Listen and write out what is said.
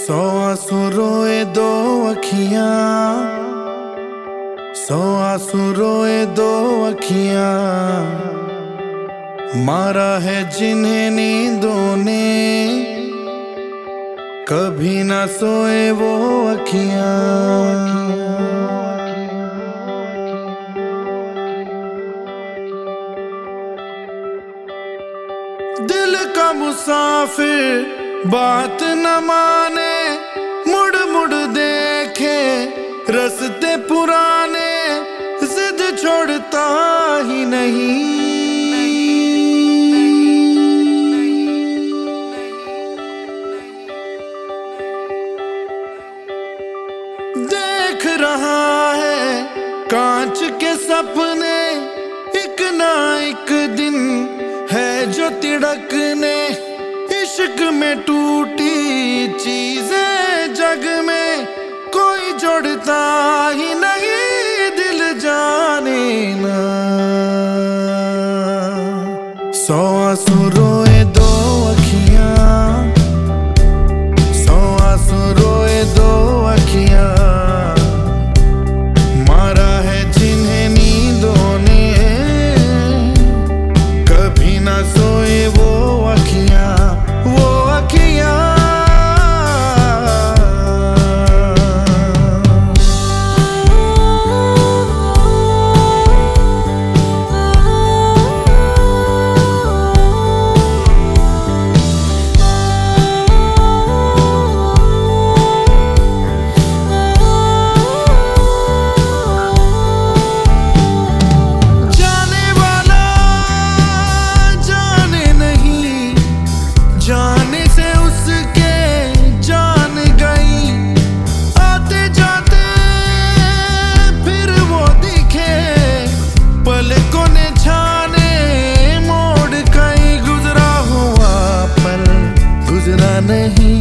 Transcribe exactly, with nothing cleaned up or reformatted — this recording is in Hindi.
सौ आंसू रोए दो अखियां, सौ आंसू रोए दो अखियां, मारा है जिन्हें नींदों ने, कभी ना सोए वो अखियां। दिल का मुसाफिर बात न माने, मुड़ मुड़ देखे रास्ते पुराने, जिद छोड़ता ही नहीं। देख रहा है कांच के सपने, एक ना एक दिन है जो तिड़कने, इश्क में टूटी चीजें जग में कोई जोड़ता ही नहीं, दिल जाने ना। सौ आंसू रोए दो अखियां, सौ आंसू रोए दो अखियां, मारा है जिन्हें नींदों ने, कभी ना सोए वो अखियां, वो अखियां। जाने वाला जाने नहीं, जाने से उसके जान गई, आते जाते फिर वो दिखे, पलकों ने छाने मोड़ कहीं, गुजरा हुआ पल गुजरा नहीं।